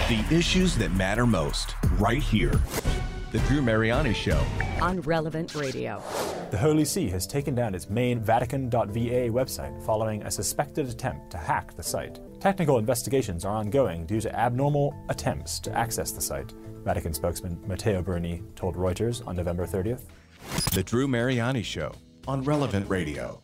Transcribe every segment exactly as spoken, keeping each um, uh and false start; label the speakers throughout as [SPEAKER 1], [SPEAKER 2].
[SPEAKER 1] The issues that matter most, right here. The Drew Mariani Show.
[SPEAKER 2] On Relevant Radio.
[SPEAKER 3] The Holy See has taken down its main Vatican dot V A website following a suspected attempt to hack the site. Technical investigations are ongoing due to abnormal attempts to access the site, Vatican spokesman Matteo Berni told Reuters on November thirtieth.
[SPEAKER 1] The Drew Mariani Show on Relevant Radio.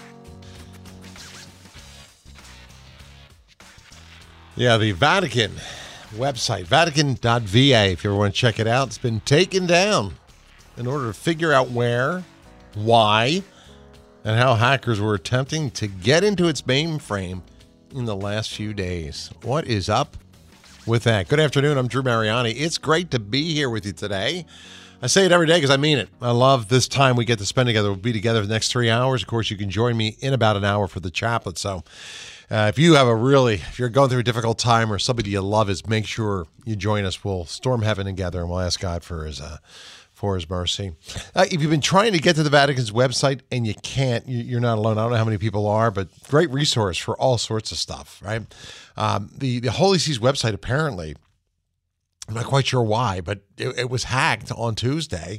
[SPEAKER 4] Yeah, the Vatican website, Vatican dot V A, if you ever want to check it out. It's been taken down in order to figure out where, why, and how hackers were attempting to get into its mainframe in the last few days. What is up with that? Good afternoon. I'm Drew Mariani. It's great to be here with you today. I say it every day because I mean it. I love this time we get to spend together. We'll be together for the next three hours. Of course, you can join me in about an hour for the chaplet. So uh, if you have a really, if you're going through a difficult time or somebody you love is, make sure you join us. We'll storm heaven together and we'll ask God for his uh, for his mercy. Uh, if you've been trying to get to the Vatican's website and you can't, you're not alone. I don't know how many people are, but great resource for all sorts of stuff, right? Um, the, the Holy See's website, apparently, I'm not quite sure why, but it, it was hacked on Tuesday.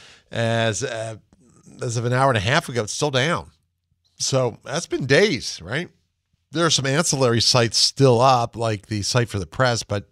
[SPEAKER 4] As, uh, as of an hour and a half ago, it's still down. So that's been days, right? There are some ancillary sites still up, like the site for the press, but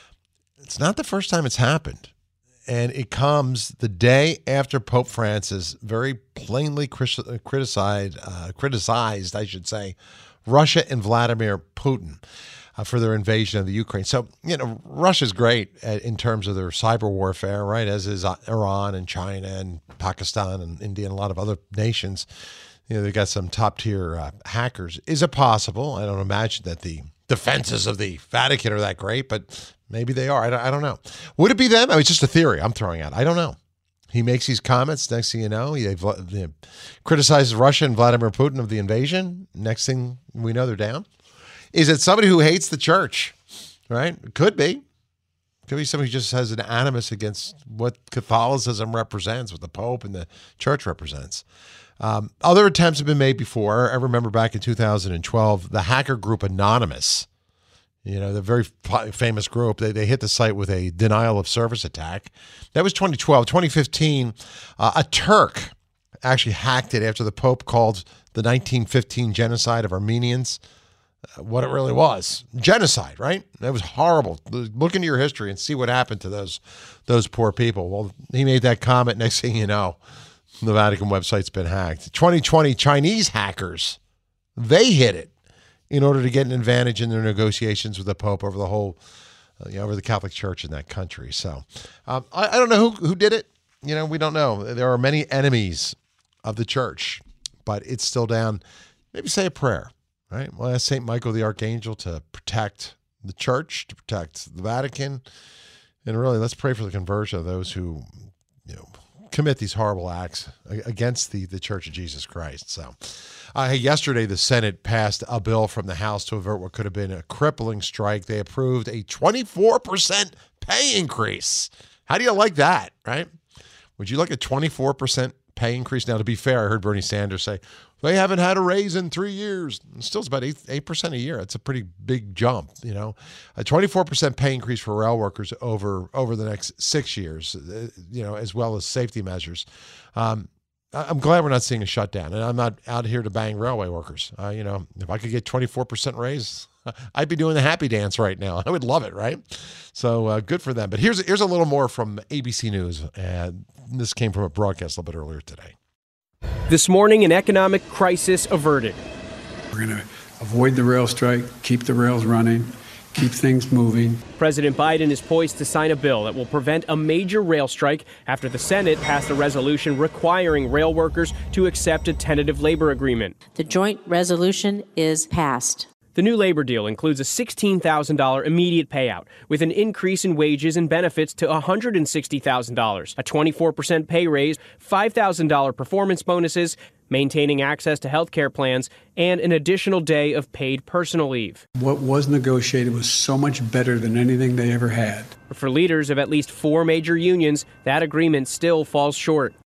[SPEAKER 4] it's not the first time it's happened. And it comes the day after Pope Francis very plainly criticized, uh, criticized, I should say, Russia and Vladimir Putin uh, for their invasion of the Ukraine. So, you know, Russia's great at, in terms of their cyber warfare, right, as is Iran and China and Pakistan and India and a lot of other nations. You know, they've got some top-tier uh, hackers. Is it possible? I don't imagine that the defenses of the Vatican are that great, but maybe they are. I don't, I don't know. Would it be them? I mean, it's just a theory I'm throwing out. I don't know. He makes these comments. Next thing you know, he you know, criticizes Russia and Vladimir Putin of the invasion. Next thing we know, they're down. Is it somebody who hates the church? Right? Could be. Could be somebody who just has an animus against what Catholicism represents, what the Pope and the church represents. Um, other attempts have been made before. I remember back in two thousand twelve, the hacker group Anonymous, you know, the very famous group, they, they hit the site with a denial of service attack. That was twenty twelve. twenty fifteen, uh, a Turk actually hacked it after the Pope called the nineteen fifteen genocide of Armenians uh, what it really was. Genocide, right? That was horrible. Look into your history and see what happened to those, those poor people. Well, he made that comment. Next thing you know, the Vatican website's been hacked. twenty twenty, Chinese hackers, they hit it in order to get an advantage in their negotiations with the Pope over the whole, uh, you know, over the Catholic Church in that country. So um, I, I don't know who, who did it. You know, we don't know. There are many enemies of the church, but it's still down. Maybe say a prayer, right? Well, ask Saint Michael the Archangel to protect the church, to protect the Vatican. And really, let's pray for the conversion of those who, you know, commit these horrible acts against the, the Church of Jesus Christ. So uh, hey, yesterday, the Senate passed a bill from the House to avert what could have been a crippling strike. They approved a twenty-four percent pay increase. How do you like that, right? Would you like a twenty-four percent pay increase? Now, to be fair, I heard Bernie Sanders say, they haven't had a raise in three years. Still, it's about eight percent a year. It's a pretty big jump, you know. A twenty-four percent pay increase for rail workers over over the next six years, you know, as well as safety measures. Um, I'm glad we're not seeing a shutdown, and I'm not out here to bang railway workers. Uh, you know, if I could get twenty-four percent raise, I'd be doing the happy dance right now. I would love it, right? So uh, good for them. But here's here's a little more from A B C News, and this came from a broadcast a little bit earlier today.
[SPEAKER 5] This morning, an economic crisis averted.
[SPEAKER 6] We're going to avoid the rail strike, keep the rails running, keep things moving.
[SPEAKER 5] President Biden is poised to sign a bill that will prevent a major rail strike after the Senate passed a resolution requiring rail workers to accept a tentative labor agreement.
[SPEAKER 7] The joint resolution is passed.
[SPEAKER 5] The new labor deal includes a sixteen thousand dollars immediate payout, with an increase in wages and benefits to one hundred sixty thousand dollars, a twenty-four percent pay raise, five thousand dollars performance bonuses, maintaining access to health care plans, and an additional day of paid personal leave.
[SPEAKER 6] What was negotiated was so much better than anything they ever had.
[SPEAKER 5] For leaders of at least four major unions, that agreement still falls short.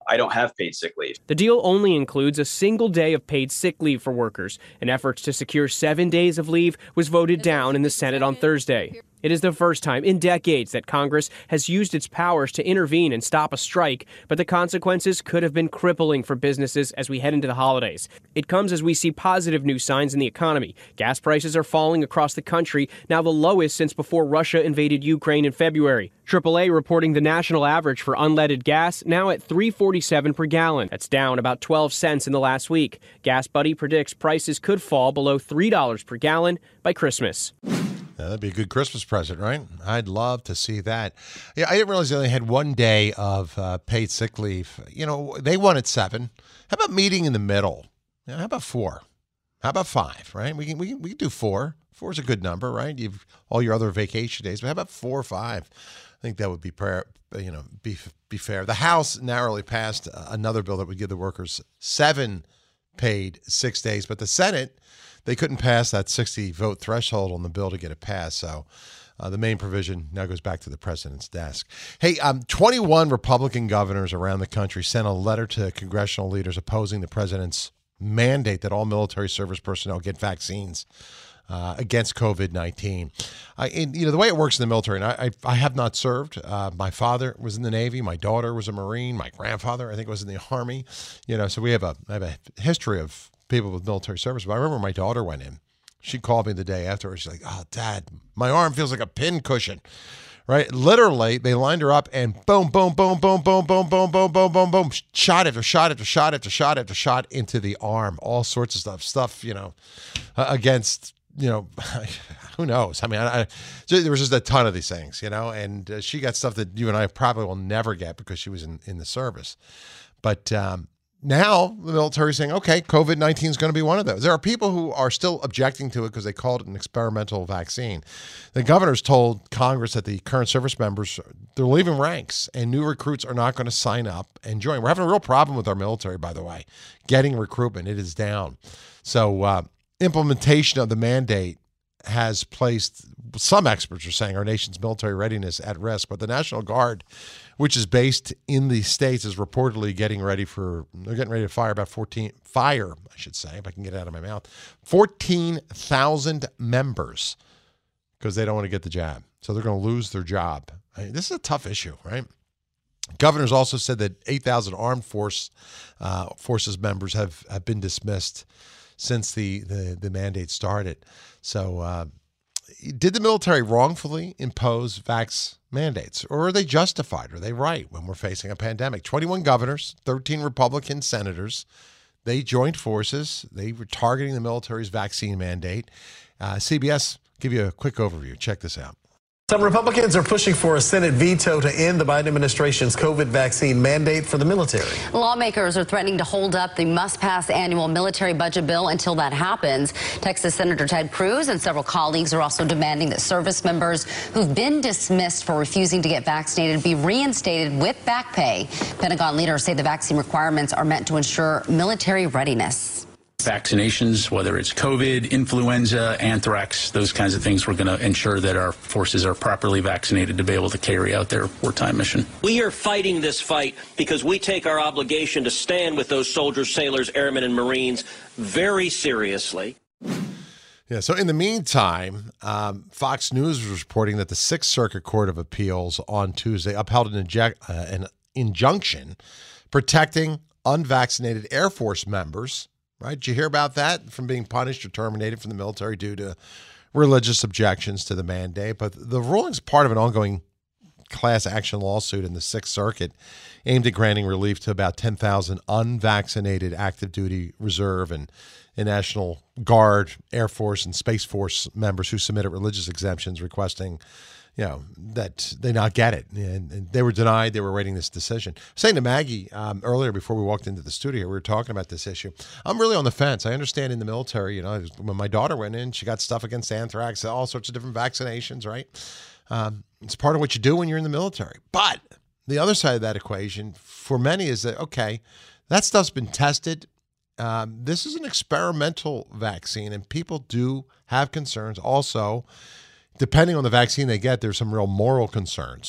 [SPEAKER 8] I don't have paid sick leave.
[SPEAKER 5] The deal only includes a single day of paid sick leave for workers. An effort to secure seven days of leave was voted down in the Senate on Thursday. It is the first time in decades that Congress has used its powers to intervene and stop a strike, but the consequences could have been crippling for businesses as we head into the holidays. It comes as we see positive news signs in the economy. Gas prices are falling across the country, now the lowest since before Russia invaded Ukraine in February. triple A reporting the national average for unleaded gas now at three forty-seven per gallon. That's down about twelve cents in the last week. Gas Buddy predicts prices could fall below three dollars per gallon by Christmas.
[SPEAKER 4] Yeah, that'd be a good Christmas present, right? I'd love to see that. Yeah, I didn't realize they only had one day of uh, paid sick leave. You know, they wanted seven. How about meeting in the middle? You know, how about four? How about five, right? We can, we can, we can do four. Four is a good number, right? You've all your other vacation days, but how about four or five? I think that would be, you know, be, be fair. The House narrowly passed another bill that would give the workers seven paid six days, but the Senate, they couldn't pass that sixty vote threshold on the bill to get it passed. So uh, the main provision now goes back to the president's desk. Hey, um, twenty-one Republican governors around the country sent a letter to congressional leaders opposing the president's mandate that all military service personnel get vaccines uh, against COVID nineteen. Uh, and, you know, the way it works in the military, and I, I, I have not served. Uh, my father was in the Navy. My daughter was a Marine. My grandfather, I think, was in the Army. You know, so we have a, I have a history of people with military service. But I remember my daughter went in. She called me the day after. She's like, "Oh, Dad, my arm feels like a pin cushion." Right? Literally, they lined her up and boom, boom, boom, boom, boom, boom, boom, boom, boom, boom, boom, shot after shot after shot after shot after shot into the arm. All sorts of stuff. Stuff, you know, uh, against, you know, who knows? I mean, I, I, there was just a ton of these things, you know, and uh, she got stuff that you and I probably will never get because she was in, in the service. But, um, now the military is saying, okay, COVID nineteen is going to be one of those. There are people who are still objecting to it because they called it an experimental vaccine. The governors told Congress that the current service members, they're leaving ranks and new recruits are not going to sign up and join. We're having a real problem with our military, by the way, getting recruitment. It is down. So uh, implementation of the mandate has placed, some experts are saying, our nation's military readiness at risk. But the National Guard, which is based in the States, is reportedly getting ready for, they're getting ready to fire about fourteen, fire, I should say, if I can get it out of my mouth, fourteen thousand members because they don't want to get the jab. So they're going to lose their job. I mean, this is a tough issue, right? Governors also said that eight thousand armed force uh, forces members have, have been dismissed since the, the, the mandate started. So uh, did the military wrongfully impose vax mandates, or are they justified? Are they right when we're facing a pandemic? twenty-one governors, thirteen Republican senators, they joined forces. They were targeting the military's vaccine mandate. Uh, C B S, give you a quick overview. Check this out.
[SPEAKER 9] Some Republicans are pushing for a Senate veto to end the Biden administration's COVID vaccine mandate for the military.
[SPEAKER 10] Lawmakers are threatening to hold up the must-pass annual military budget bill until that happens. Texas Senator Ted Cruz and several colleagues are also demanding that service members who've been dismissed for refusing to get vaccinated be reinstated with back pay. Pentagon leaders say the vaccine requirements are meant to ensure military readiness.
[SPEAKER 11] Vaccinations, whether it's COVID, influenza, anthrax, those kinds of things, we're going to ensure that our forces are properly vaccinated to be able to carry out their wartime mission.
[SPEAKER 12] We are fighting this fight because we take our obligation to stand with those soldiers, sailors, airmen, and Marines very seriously.
[SPEAKER 4] Yeah, so in the meantime, um, Fox News was reporting that the Sixth Circuit Court of Appeals on Tuesday upheld an, inject, uh, an injunction protecting unvaccinated Air Force members. Right? Did you hear about that? From being punished or terminated from the military due to religious objections to the mandate. But the ruling is part of an ongoing class action lawsuit in the Sixth Circuit aimed at granting relief to about ten thousand unvaccinated active duty reserve and, and National Guard, Air Force, and Space Force members who submitted religious exemptions requesting, you know, that they not get it. And, and they were denied. They were awaiting this decision. I was saying to Maggie um, earlier before we walked into the studio, we were talking about this issue. I'm really on the fence. I understand in the military, you know, when my daughter went in, she got stuff against anthrax, all sorts of different vaccinations, right? Um, it's part of what you do when you're in the military. But the other side of that equation for many is that, okay, that stuff's been tested. Um, this is an experimental vaccine, and people do have concerns. Also, depending on the vaccine they get, there's some real moral concerns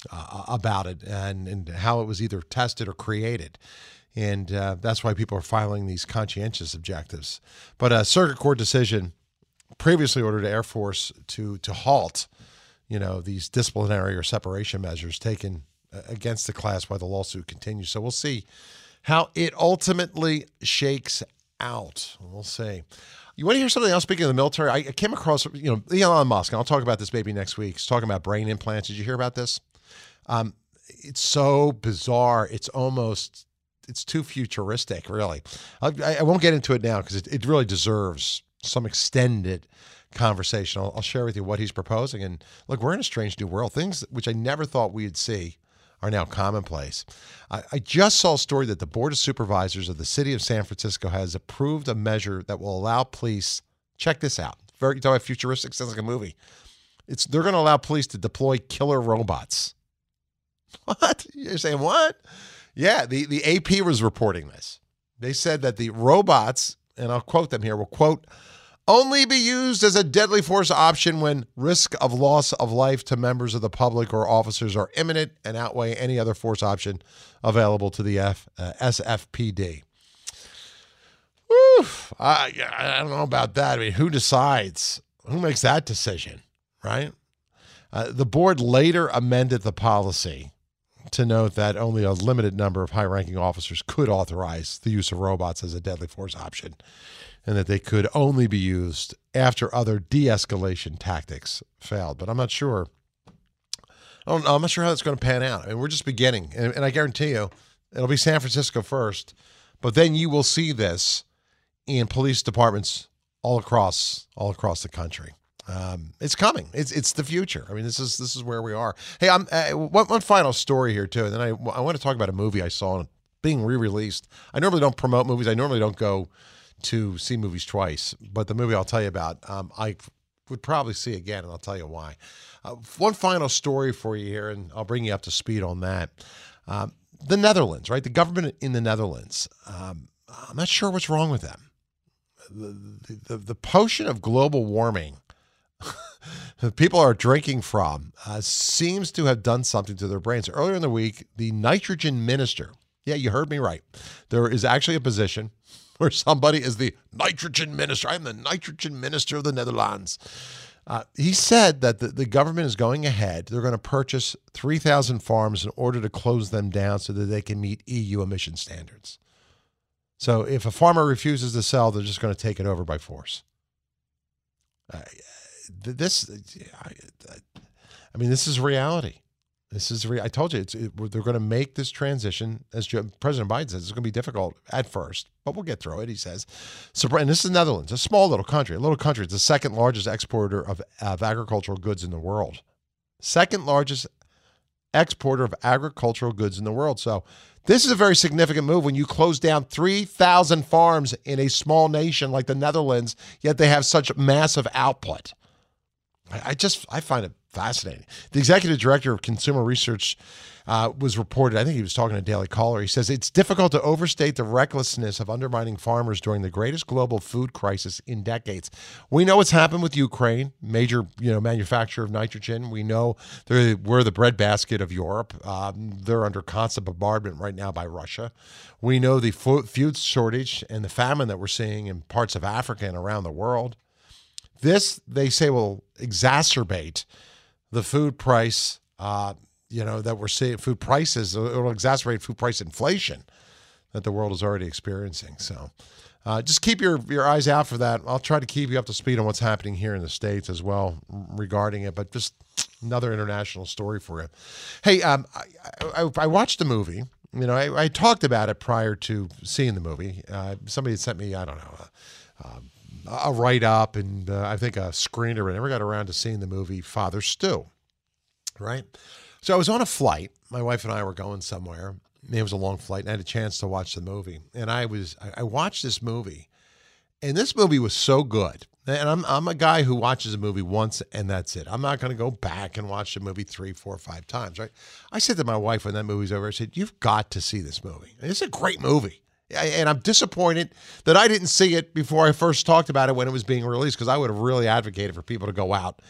[SPEAKER 4] uh, about it and, and how it was either tested or created. And uh, that's why people are filing these conscientious objectives. But a circuit court decision previously ordered Air Force to to halt, you know, these disciplinary or separation measures taken against the class while the lawsuit continues. So we'll see how it ultimately shakes out. We'll see. You want to hear something else? Speaking of the military, I came across, you know, Elon Musk, and I'll talk about this maybe next week. He's talking about brain implants. Did you hear about this? Um, it's so bizarre. It's almost, it's too futuristic, really. I, I won't get into it now because it, it really deserves some extended conversation. I'll, I'll share with you what he's proposing. And look, we're in a strange new world. Things which I never thought we'd see are now commonplace. I, I just saw a story that the Board of Supervisors of the City of San Francisco has approved a measure that will allow police, check this out, very, you talk about futuristic, sounds like a movie. It's They're going to allow police to deploy killer robots. What? You're saying what? Yeah, the, the A P was reporting this. They said that the robots, and I'll quote them here, will, quote, only be used as a deadly force option when risk of loss of life to members of the public or officers are imminent and outweigh any other force option available to the F, uh, S F P D. Whew, I, I don't know about that. I mean, who decides? Who makes that decision, right? Uh, the board later amended the policy to note that only a limited number of high-ranking officers could authorize the use of robots as a deadly force option, and that they could only be used after other de-escalation tactics failed. But I'm not sure. I don't know. I'm not sure how that's going to pan out. I mean, we're just beginning, and, and I guarantee you, it'll be San Francisco first, but then you will see this in police departments all across all across the country. Um, it's coming. It's it's the future. I mean, this is this is where we are. Hey, I'm uh, one, one final story here too, and then I I want to talk about a movie I saw being re-released. I normally don't promote movies. I normally don't go to see movies twice, but the movie I'll tell you about, um, I would probably see again, and I'll tell you why. Uh, one final story for you here, and I'll bring you up to speed on that. Um, the Netherlands, right? The government in the Netherlands. Um, I'm not sure what's wrong with them. The, the, the potion of global warming that people are drinking from uh, seems to have done something to their brains. Earlier in the week, the nitrogen minister, yeah, you heard me right. There is actually a position where somebody is the nitrogen minister. I'm the nitrogen minister of the Netherlands. Uh, he said that the, the government is going ahead. They're going to purchase three thousand farms in order to close them down so that they can meet E U emission standards. So if a farmer refuses to sell, they're just going to take it over by force. Uh, this, I, I mean, this is reality. This is re- I told you, it's, it, they're going to make this transition, as Joe, President Biden says, it's going to be difficult at first, but we'll get through it, he says. So, and this is the Netherlands, a small little country, a little country. It's the second largest exporter of, of agricultural goods in the world. Second largest exporter of agricultural goods in the world. So this is a very significant move when you close down three thousand farms in a small nation like the Netherlands, yet they have such massive output. I, I just, I find it fascinating. The executive director of consumer research uh, was reported, I think he was talking to Daily Caller. He says, it's difficult to overstate the recklessness of undermining farmers during the greatest global food crisis in decades. We know what's happened with Ukraine, major you know, manufacturer of nitrogen. We know they're, we're the breadbasket of Europe. Um, they're under constant bombardment right now by Russia. We know the food shortage and the famine that we're seeing in parts of Africa and around the world. This, they say, will exacerbate the food price, uh, you know, that we're seeing, food prices, it will exacerbate food price inflation that the world is already experiencing. So uh, just keep your, your eyes out for that. I'll try to keep you up to speed on what's happening here in the States as well regarding it, but just another international story for you. Hey, um, I, I, I watched the movie. You know, I, I talked about it prior to seeing the movie. Uh, somebody had sent me, I don't know, uh, um, a write-up and uh, I think a screener. I never got around to seeing the movie Father Stu, right? So I was on a flight. My wife and I were going somewhere. It was a long flight, and I had a chance to watch the movie. And I was I watched this movie, and this movie was so good. And I'm I'm a guy who watches a movie once, and that's it. I'm not going to go back and watch the movie three, four, five times, right? I said to my wife when that movie's over, I said, you've got to see this movie. It's a great movie. And I'm disappointed that I didn't see it before I first talked about it when it was being released, because I would have really advocated for people to go out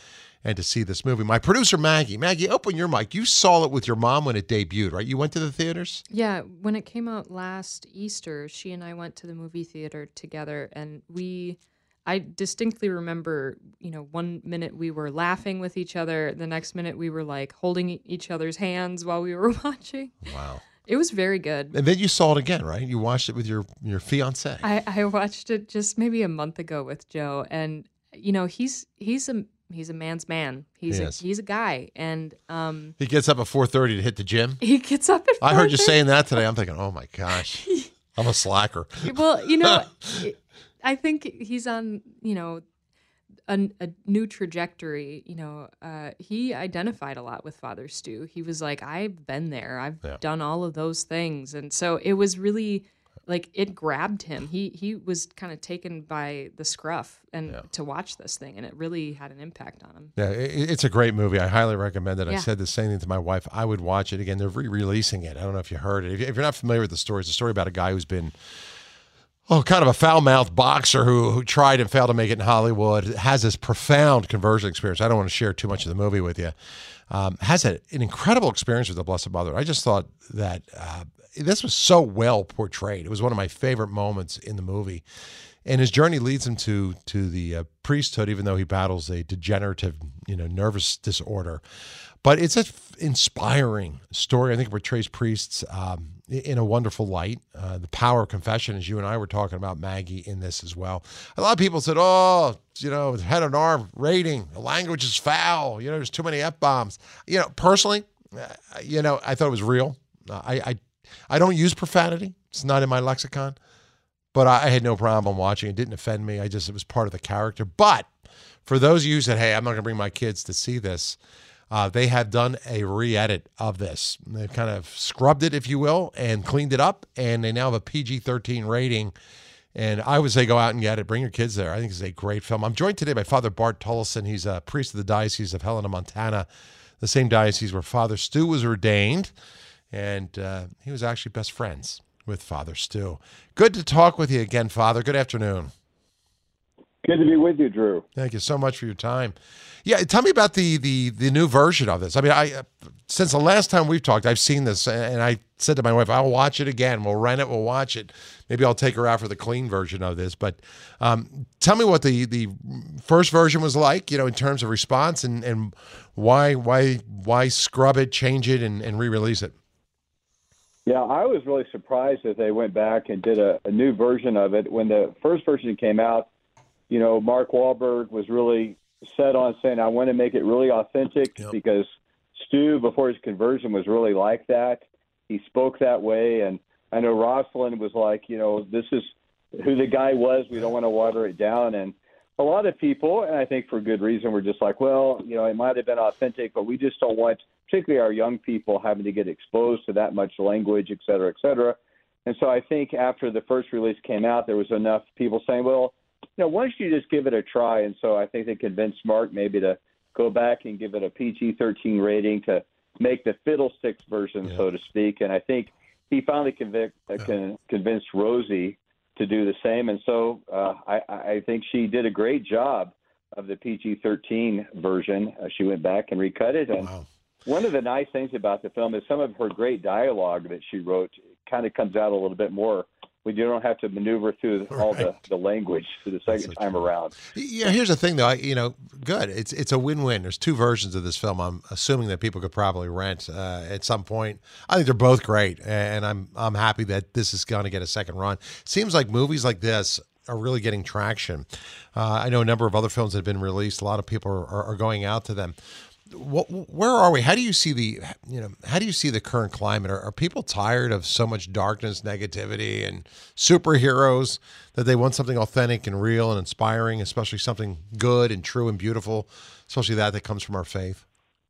[SPEAKER 4] and to see this movie. My producer, Maggie. Maggie, open your mic. You saw it with your mom when it debuted, right? You went to the theaters?
[SPEAKER 8] Yeah, when it came out last Easter, she and I went to the movie theater together, and we... I distinctly remember, you know, one minute we were laughing with each other. The next minute we were like holding each other's hands while we were watching.
[SPEAKER 4] Wow.
[SPEAKER 8] It was very good.
[SPEAKER 4] And then you saw it again, right? You watched it with your, your fiance.
[SPEAKER 8] I, I watched it just maybe a month ago with Joe. And, you know, he's he's a he's a man's man. He's
[SPEAKER 4] He
[SPEAKER 8] a,
[SPEAKER 4] is.
[SPEAKER 8] he's a guy. And um,
[SPEAKER 4] He gets up at four thirty to hit the gym.
[SPEAKER 8] he gets up at
[SPEAKER 4] I heard you
[SPEAKER 8] four thirty.
[SPEAKER 4] saying that today. I'm thinking, oh my gosh, I'm a slacker.
[SPEAKER 8] Well, you know, I think he's on, you know, a, a new trajectory. You know, uh, he identified a lot with Father Stu. He was like, I've been there. I've
[SPEAKER 4] Yeah.
[SPEAKER 8] done all of those things. And so it was really like it grabbed him. He he was kind of taken by the scruff and to watch this thing, and it really had an impact on him.
[SPEAKER 4] Yeah, it, it's a great movie. I highly recommend it. I
[SPEAKER 8] Yeah.
[SPEAKER 4] said the same thing to my wife. I would watch it again. They're re-releasing it. I don't know if you heard it. If, you, if you're not familiar with the story, it's a story about a guy who's been Oh, kind of a foul-mouthed boxer who who tried and failed to make it in Hollywood, has this profound conversion experience. I don't want to share too much of the movie with you. Um, has a, an incredible experience with the Blessed Mother. I just thought that uh, this was so well portrayed. It was one of my favorite moments in the movie. And his journey leads him to to the uh, priesthood, even though he battles a degenerative, you know, nervous disorder. But it's an inspiring story. I think it portrays priests um, in a wonderful light. Uh, the power of confession, as you and I were talking about, Maggie, in this as well. A lot of people said, oh, you know, head and arm rating, the language is foul. You know, there's too many F-bombs. You know, personally, uh, you know, I thought it was real. Uh, I, I, I don't use profanity. It's not in my lexicon. But I, I had no problem watching it. It didn't offend me. I just, it was part of the character. But for those of you who said, hey, I'm not going to bring my kids to see this, Uh, they have done a re-edit of this. They've kind of scrubbed it, if you will, and cleaned it up, and they now have a P G thirteen rating. And I would say go out and get it. Bring your kids there. I think it's a great film. I'm joined today by Father Bart Tullison. He's a priest of the Diocese of Helena, Montana, the same diocese where Father Stu was ordained. And uh, he was actually best friends with Father Stu. Good to talk with you again, Father. Good afternoon.
[SPEAKER 13] Good to be with you, Drew.
[SPEAKER 4] Thank you so much for your time. Yeah, tell me about the the the new version of this. I mean, I uh, since the last time we've talked, I've seen this, and I said to my wife, "I'll watch it again. We'll rent it. We'll watch it. Maybe I'll take her out for the clean version of this." But um, tell me what the the first version was like, you know, in terms of response, and and why why why scrub it, change it, and, and re-release it.
[SPEAKER 13] Yeah, I was really surprised that they went back and did a, a new version of it. When the first version came out, you know, Mark Wahlberg was really set on saying, I want to make it really authentic yep. because Stu, before his conversion, was really like that. He spoke that way. And I know Rosalind was like, you know, this is who the guy was. We don't want to water it down. And a lot of people, and I think for good reason, were just like, well, you know, it might have been authentic, but we just don't want, particularly our young people, having to get exposed to that much language, et cetera, et cetera. And so I think after the first release came out, there was enough people saying, well, you know, why don't you just give it a try? And so I think they convinced Mark maybe to go back and give it a P G thirteen rating to make the fiddlesticks version, yeah. so to speak. And I think he finally convic- uh, con- convinced Rosie to do the same. And so uh, I, I think she did a great job of the P G thirteen version. Uh, she went back and recut it. And wow. one of the nice things about the film is some of her great dialogue that she wrote kind of comes out a little bit more when you don't have to maneuver through all right. the, the language for the second time around.
[SPEAKER 4] Yeah, here's the thing, though. I, you know, good. It's it's a win-win. There's two versions of this film. I'm assuming that people could probably rent uh, at some point. I think they're both great, and I'm I'm happy that this is going to get a second run. Seems like movies like this are really getting traction. Uh, I know a number of other films that have been released. A lot of people are, are, are going out to them. What, where are we? How do you see the, you know, how do you see the current climate? Are, are people tired of so much darkness, negativity, and superheroes that they want something authentic and real and inspiring, especially something good and true and beautiful, especially that that comes from our faith?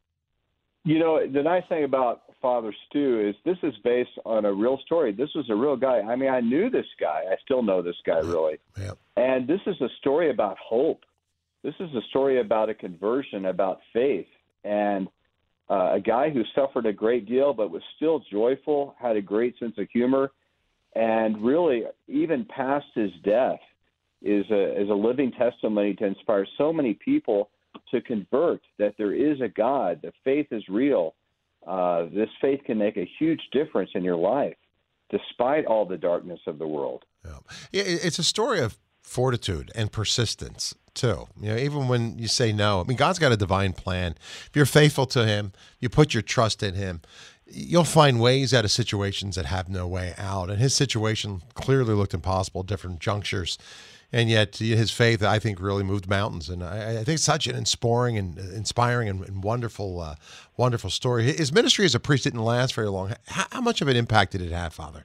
[SPEAKER 13] You know, the nice thing about Father Stu is this is based on a real story. This was a real guy. I mean, I knew this guy. I still know this guy, really.
[SPEAKER 4] Yeah.
[SPEAKER 13] And this is a story about hope. This is a story about a conversion, about faith. And uh, a guy who suffered a great deal but was still joyful, had a great sense of humor, and really, even past his death, is a, is a living testimony to inspire so many people, to convert, that there is a God, that faith is real. Uh, this faith can make a huge difference in your life, despite all the darkness of the world.
[SPEAKER 4] Yeah. It's a story of fortitude and persistence, too. You know, even when you say no, I mean, God's got a divine plan. If you're faithful to him, you put your trust in him, you'll find ways out of situations that have no way out. And his situation clearly looked impossible at different junctures. And yet his faith, I think, really moved mountains. And I, I think it's such an inspiring and inspiring and, and wonderful, uh, wonderful story. His ministry as a priest didn't last very long. How, how much of an impact did it have, Father?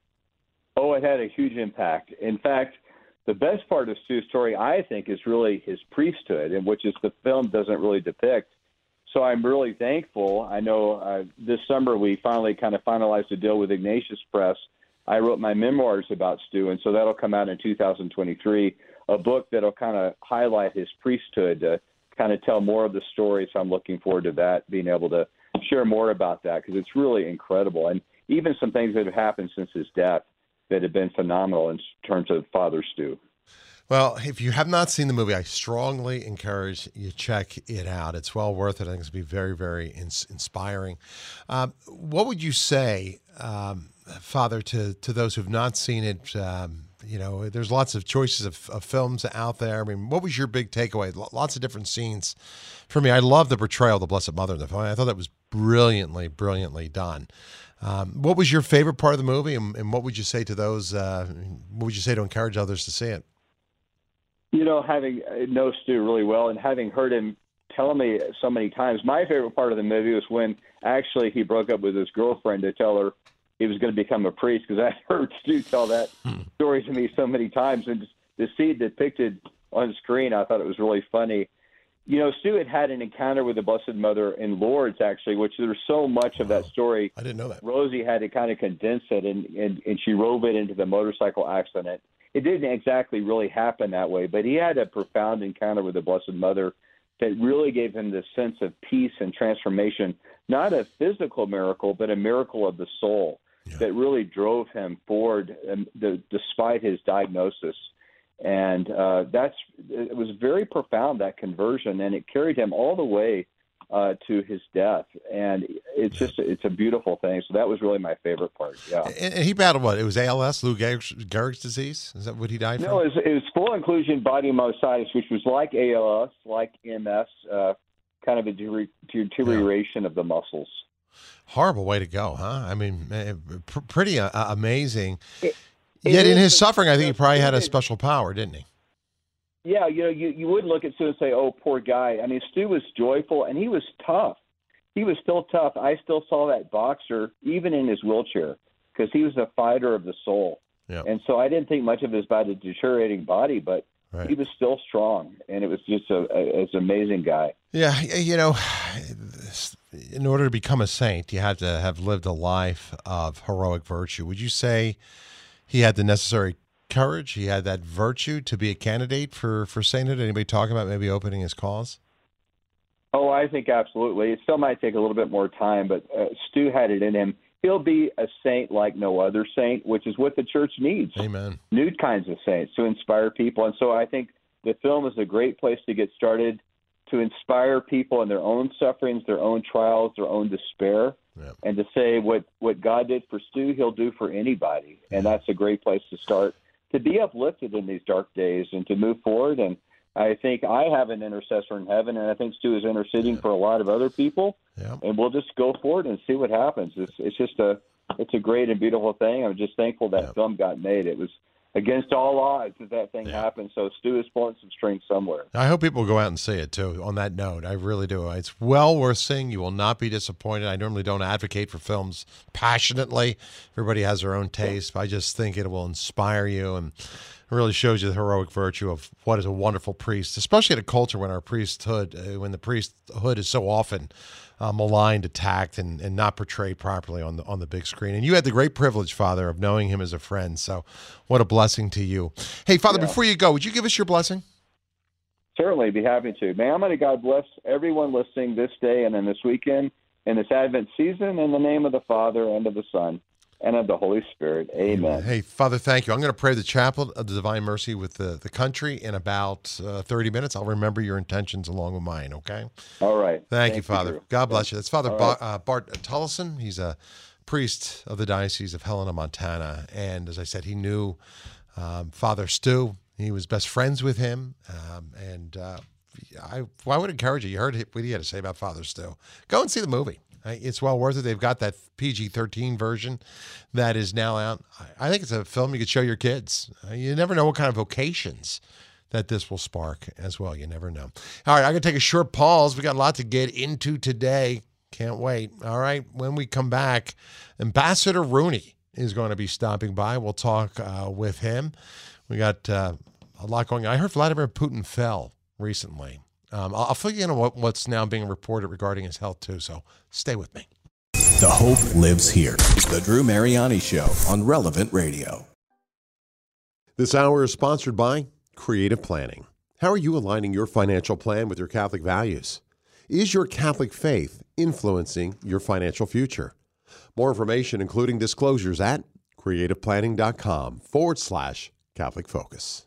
[SPEAKER 13] Oh, it had a huge impact. In fact, the best part of Stu's story, I think, is really his priesthood, and which is the film doesn't really depict. So I'm really thankful. I know uh, this summer we finally kind of finalized a deal with Ignatius Press. I wrote my memoirs about Stu, and so that'll come out in two thousand twenty-three, a book that'll kind of highlight his priesthood, to kind of tell more of the story. So I'm looking forward to that, being able to share more about that, because it's really incredible. And even some things that have happened since his death that have been phenomenal in terms of Father Stu.
[SPEAKER 4] Well, if you have not seen the movie, I strongly encourage you check it out. It's well worth it. I think it's going to be very, very ins- inspiring. Um, what would you say, um, Father, to, to those who've not seen it? Um, you know, there's lots of choices of, of films out there. I mean, what was your big takeaway? Lots of different scenes. For me, I love the portrayal of the Blessed Mother in the film. I thought that was brilliantly, brilliantly done. Um, what was your favorite part of the movie, and, and what would you say to those? Uh, what would you say to encourage others to see it?
[SPEAKER 13] You know, having known Stu really well and having heard him tell me so many times, my favorite part of the movie was when actually he broke up with his girlfriend to tell her he was going to become a priest, because I heard Stu tell that hmm. story to me so many times, and just to see it depicted on screen, I thought it was really funny. You know, Stu had had an encounter with the Blessed Mother in Lourdes, actually, which there's so much of that story.
[SPEAKER 4] I didn't know that.
[SPEAKER 13] Rosie had to kind of condense it, and, and, and she wove it into the motorcycle accident. It didn't exactly really happen that way, but he had a profound encounter with the Blessed Mother that really gave him this sense of peace and transformation, not a physical miracle, but a miracle of the soul yeah. that really drove him forward um, the, despite his diagnosis. And uh, that's it was very profound, that conversion, and it carried him all the way uh, to his death. And it's just it's a beautiful thing. So that was really my favorite part. Yeah.
[SPEAKER 4] And, and he battled what? It was A L S, Lou Gehrig's, Gehrig's disease. Is that what he died from?
[SPEAKER 13] No, it was, it was full inclusion body myositis, which was like A L S, like M S, uh, kind of a deterioration yeah. of the muscles.
[SPEAKER 4] Horrible way to go, huh? I mean, pr- pretty uh, amazing.
[SPEAKER 13] It,
[SPEAKER 4] Yet
[SPEAKER 13] it
[SPEAKER 4] in his
[SPEAKER 13] is,
[SPEAKER 4] suffering, I think he probably had a
[SPEAKER 13] it,
[SPEAKER 4] special power, didn't he?
[SPEAKER 13] Yeah, you know, you, you would look at Stu and say, oh, poor guy. I mean, Stu was joyful, and he was tough. He was still tough. I still saw that boxer, even in his wheelchair, because he was a fighter of the soul.
[SPEAKER 4] Yep.
[SPEAKER 13] And so I didn't think much of his about a deteriorating body, but right. he was still strong, and it was just a, a, a, an amazing guy.
[SPEAKER 4] Yeah, you know, in order to become a saint, you have to have lived a life of heroic virtue. Would you say he had the necessary courage, he had that virtue to be a candidate for, for sainthood? Anybody talking about maybe opening his cause?
[SPEAKER 13] Oh, I think absolutely. It still might take a little bit more time, but uh, Stu had it in him. He'll be a saint like no other saint, which is what the church needs.
[SPEAKER 4] Amen.
[SPEAKER 13] New kinds of saints to inspire people. And so I think the film is a great place to get started, to inspire people in their own sufferings, their own trials, their own despair. Yep. And to say what, what God did for Stu, he'll do for anybody. And that's a great place to start, to be uplifted in these dark days and to move forward. And I think I have an intercessor in heaven, and I think Stu is interceding yep. for a lot of other people. Yep. And we'll just go forward and see what happens. It's, it's just a it's a great and beautiful thing. I'm just thankful that yep. film got made. It was against all odds that that thing yeah. happened. So Stu is pulling some strings somewhere.
[SPEAKER 4] I hope people go out and see it, too, on that note. I really do. It's well worth seeing. You will not be disappointed. I normally don't advocate for films passionately. Everybody has their own taste. But I just think it will inspire you and it really shows you the heroic virtue of what is a wonderful priest, especially in a culture when our priesthood, uh, when the priesthood is so often Uh, maligned, attacked, and, and not portrayed properly on the on the big screen. And you had the great privilege, Father, of knowing him as a friend. So what a blessing to you. Hey, Father, yeah. before you go, would you give us your blessing?
[SPEAKER 13] Certainly, be happy to. May Almighty God bless everyone listening this day and then this weekend in this Advent season, in the name of the Father and of the Son and of the Holy Spirit. Amen.
[SPEAKER 4] Hey, Father, thank you. I'm going to pray the chaplet of the Divine Mercy with the, the country in about uh, thirty minutes. I'll remember your intentions along with mine, okay?
[SPEAKER 13] All right.
[SPEAKER 4] Thank,
[SPEAKER 13] Thank
[SPEAKER 4] you, Father.
[SPEAKER 13] you.
[SPEAKER 4] God bless you. That's Father
[SPEAKER 13] All
[SPEAKER 4] Ba-
[SPEAKER 13] right.
[SPEAKER 4] uh, Bart Tullison. He's a priest of the Diocese of Helena, Montana. And as I said, he knew um, Father Stu. He was best friends with him. Um, and uh, I, well, I would encourage you. You heard what he had to say about Father Stu. Go and see the movie. It's well worth it. They've got that P G thirteen version that is now out. I think it's a film you could show your kids. You never know what kind of vocations that this will spark as well. You never know. All right, I'm going to take a short pause. We got a lot to get into today. Can't wait. All right, when we come back, Ambassador Rooney is going to be stopping by. We'll talk uh, with him. We got uh, a lot going on. I heard Vladimir Putin fell recently. Um, I'll, I'll fill you in on what, what's now being reported regarding his health, too, so stay with me.
[SPEAKER 1] The hope lives here. The Drew Mariani Show on Relevant Radio.
[SPEAKER 14] This hour is sponsored by Creative Planning. How are you aligning your financial plan with your Catholic values? Is your Catholic faith influencing your financial future? More information, including disclosures, at creativeplanning.com forward slash Catholic Focus.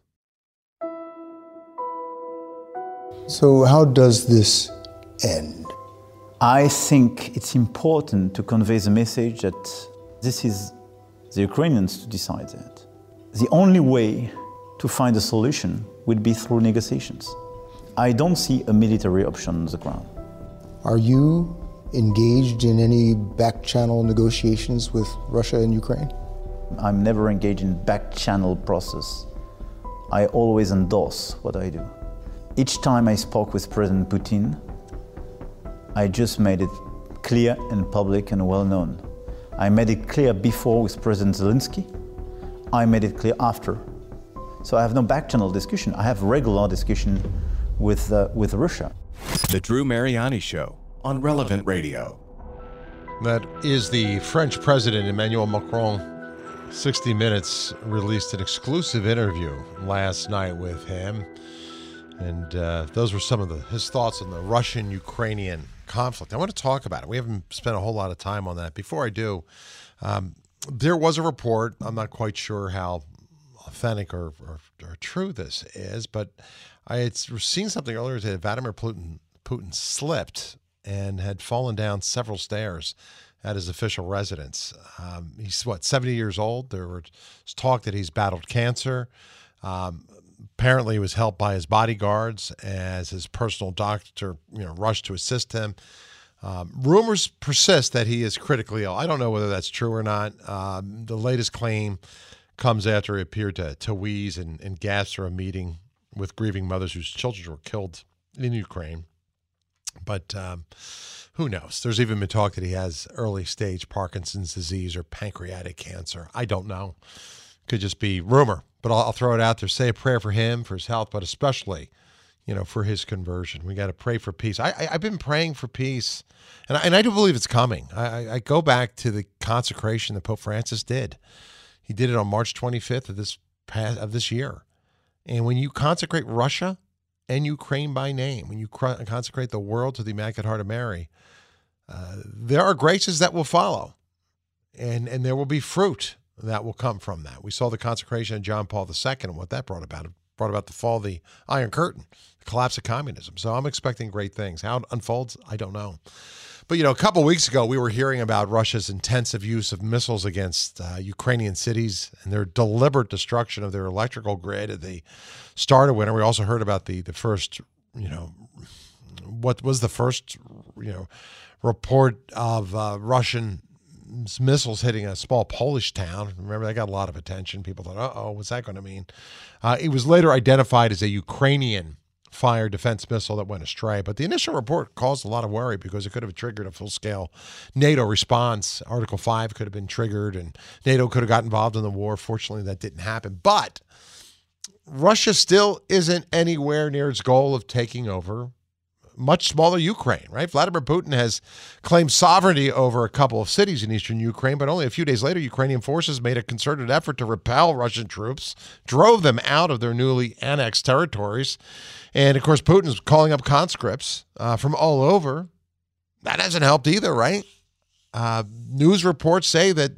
[SPEAKER 15] So how does this end?
[SPEAKER 16] I think it's important to convey the message that this is the Ukrainians to decide that. The only way to find a solution would be through negotiations. I don't see a military option on the ground.
[SPEAKER 15] Are you engaged in any back-channel negotiations with Russia and Ukraine?
[SPEAKER 16] I'm never engaged in back-channel process. I always endorse what I do. Each time I spoke with President Putin, I just made it clear and public and well-known. I made it clear before with President Zelensky. I made it clear after. So I have no back-channel discussion. I have regular discussion with, uh, with Russia.
[SPEAKER 1] The Drew Mariani Show on Relevant Radio.
[SPEAKER 4] That is the French President Emmanuel Macron. sixty minutes released an exclusive interview last night with him. And uh, those were some of the, his thoughts on the Russian-Ukrainian conflict. I want to talk about it. We haven't spent a whole lot of time on that. Before I do, um, there was a report. I'm not quite sure how authentic or, or, or true this is, but I had seen something earlier today. Vladimir Putin, Putin slipped and had fallen down several stairs at his official residence. Um, he's, what, seventy years old? There was talk that he's battled cancer. Um, apparently he was helped by his bodyguards as his personal doctor, you know, rushed to assist him. Um, rumors persist that he is critically ill. I don't know whether that's true or not. Um, the latest claim comes after he appeared to, to wheeze and, and gasp through a meeting with grieving mothers whose children were killed in Ukraine. But um, who knows? There's even been talk that he has early stage Parkinson's disease or pancreatic cancer. I don't know. Could just be rumor, but I'll, I'll throw it out there. Say a prayer for him, for his health, but especially, you know, for his conversion. We got to pray for peace. I, I, I've been praying for peace, and I, and I do believe it's coming. I, I go back to the consecration that Pope Francis did. He did it on March twenty-fifth of this past, of this year. And when you consecrate Russia and Ukraine by name, when you consecrate the world to the Immaculate Heart of Mary, uh, there are graces that will follow, and and there will be fruit that will come from that. We saw the consecration of John Paul the Second and what that brought about. It brought about the fall of the Iron Curtain, the collapse of communism. So I'm expecting great things. How it unfolds, I don't know. But, you know, a couple of weeks ago, we were hearing about Russia's intensive use of missiles against uh, Ukrainian cities and their deliberate destruction of their electrical grid at the start of winter. We also heard about the, the first, you know, what was the first, you know, report of uh, Russian missiles hitting a small Polish town. Remember, that got a lot of attention. People thought, uh-oh, what's that going to mean? Uh, it was later identified as a Ukrainian fire defense missile that went astray. But the initial report caused a lot of worry because it could have triggered a full-scale NATO response. Article five could have been triggered, and NATO could have got involved in the war. Fortunately, that didn't happen. But Russia still isn't anywhere near its goal of taking over much smaller Ukraine, right? Vladimir Putin has claimed sovereignty over a couple of cities in eastern Ukraine, but only a few days later, Ukrainian forces made a concerted effort to repel Russian troops, drove them out of their newly annexed territories. And, of course, Putin's calling up conscripts uh, from all over. That hasn't helped either, right? Uh, news reports say that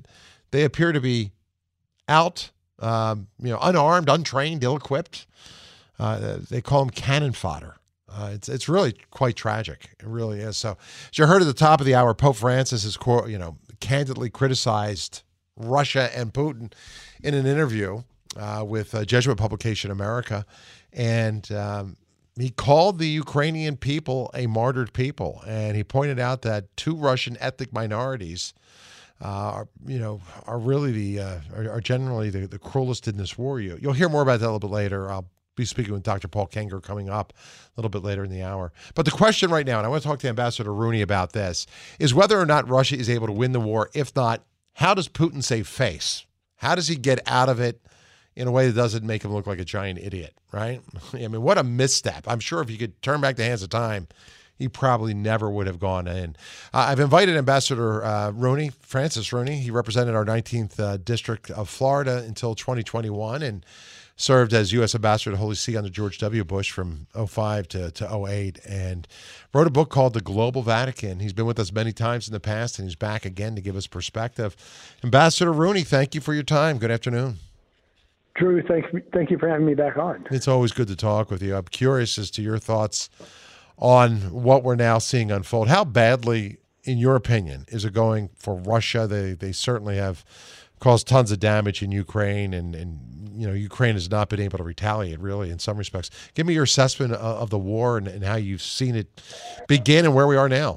[SPEAKER 4] They appear to be out, um, you know, unarmed, untrained, ill-equipped. Uh, they call them cannon fodder. Uh, it's it's really quite tragic. It really is. So, as you heard at the top of the hour, Pope Francis has, you know, candidly criticized Russia and Putin in an interview uh, with uh, Jesuit publication America, and um, he called the Ukrainian people a martyred people, and he pointed out that two Russian ethnic minorities, uh, are, you know, are really the uh, are, are generally the, the cruelest in this war. You you'll hear more about that a little bit later. I'll be speaking with Doctor Paul Kenger coming up a little bit later in the hour. But the question right now, and I want to talk to Ambassador Rooney about this, is whether or not Russia is able to win the war. If not, how does Putin save face? How does he get out of it in a way that doesn't make him look like a giant idiot, right? I mean, what a misstep. I'm sure if you could turn back the hands of time, he probably never would have gone in. Uh, I've invited Ambassador uh, Rooney, Francis Rooney. He represented our nineteenth uh, District of Florida until twenty twenty-one and served as U S Ambassador to Holy See under George W. Bush from oh five to, to oh eight, and wrote a book called The Global Vatican. He's been with us many times in the past, and he's back again to give us perspective. Ambassador Rooney, thank you for your time. Good afternoon.
[SPEAKER 17] Drew, thank, thank you for having me back on.
[SPEAKER 4] It's always good to talk with you. I'm curious as to your thoughts on what we're now seeing unfold. How badly, in your opinion, is it going for Russia? They they certainly have caused tons of damage in Ukraine, and, and you know, Ukraine has not been able to retaliate, really, in some respects. Give me your assessment of, of the war and, and how you've seen it begin and where we are now.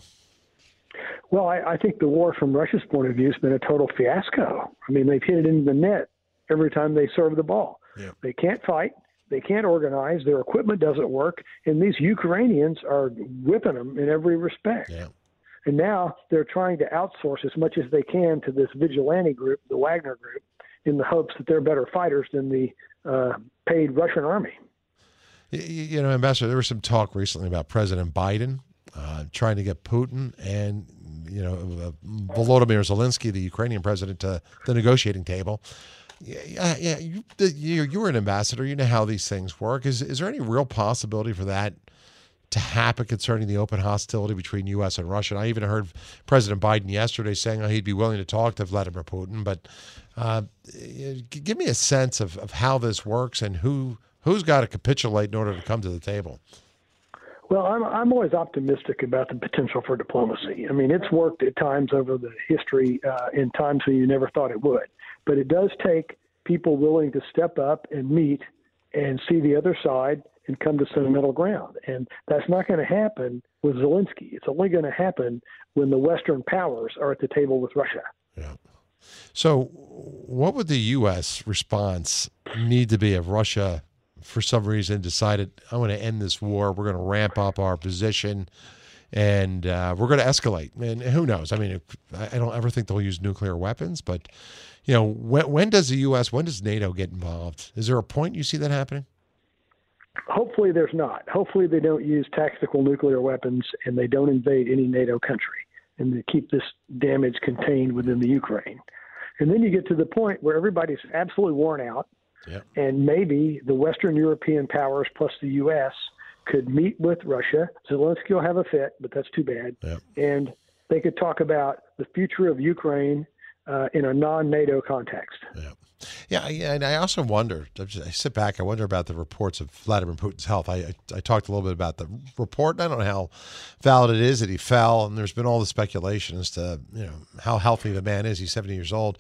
[SPEAKER 17] Well, I, I think the war from Russia's point of view has been a total fiasco. I mean, they've hit it into the net every time they serve the ball.
[SPEAKER 4] Yeah.
[SPEAKER 17] They can't fight. They can't organize. Their equipment doesn't work. And these Ukrainians are whipping them in every respect.
[SPEAKER 4] Yeah.
[SPEAKER 17] And now they're trying to outsource as much as they can to this vigilante group, the Wagner group, in the hopes that they're better fighters than the uh, paid Russian army.
[SPEAKER 4] You, you know, Ambassador, there was some talk recently about President Biden uh, trying to get Putin and, you know, uh, Volodymyr Zelensky, the Ukrainian president, to the negotiating table. Yeah, yeah. You, you, you were an ambassador. You know how these things work. Is is there any real possibility for that to happen concerning the open hostility between U S and Russia? And I even heard President Biden yesterday saying oh, he'd be willing to talk to Vladimir Putin. But uh, give me a sense of, of how this works and who who's got to capitulate in order to come to the table.
[SPEAKER 17] Well, I'm I'm always optimistic about the potential for diplomacy. I mean, it's worked at times over the history uh, in times when you never thought it would. But it does take people willing to step up and meet and see the other side and come to some middle ground. And that's not going to happen with Zelensky. It's only going to happen when the Western powers are at the table with Russia.
[SPEAKER 4] Yeah. So what would the U S response need to be if Russia, for some reason, decided, I want to end this war, we're going to ramp up our position, and uh, we're going to escalate? And who knows? I mean, I don't ever think they'll use nuclear weapons, but, you know, when, when does the U S, when does NATO get involved? Is there a point you see that happening?
[SPEAKER 17] Hopefully there's not. Hopefully they don't use tactical nuclear weapons and they don't invade any NATO country, and they keep this damage contained within the Ukraine. And then you get to the point where everybody's absolutely worn out,
[SPEAKER 4] yep.
[SPEAKER 17] and maybe the Western European powers plus the U S could meet with Russia. Zelensky will have a fit, but that's too bad.
[SPEAKER 4] Yep.
[SPEAKER 17] And they could talk about the future of Ukraine uh, in a non-NATO context.
[SPEAKER 4] Yeah. Yeah, and I also wonder, I sit back, I wonder about the reports of Vladimir Putin's health. I, I, I talked a little bit about the report, and I don't know how valid it is that he fell, and there's been all the speculation as to, you know, how healthy the man is. He's seventy years old.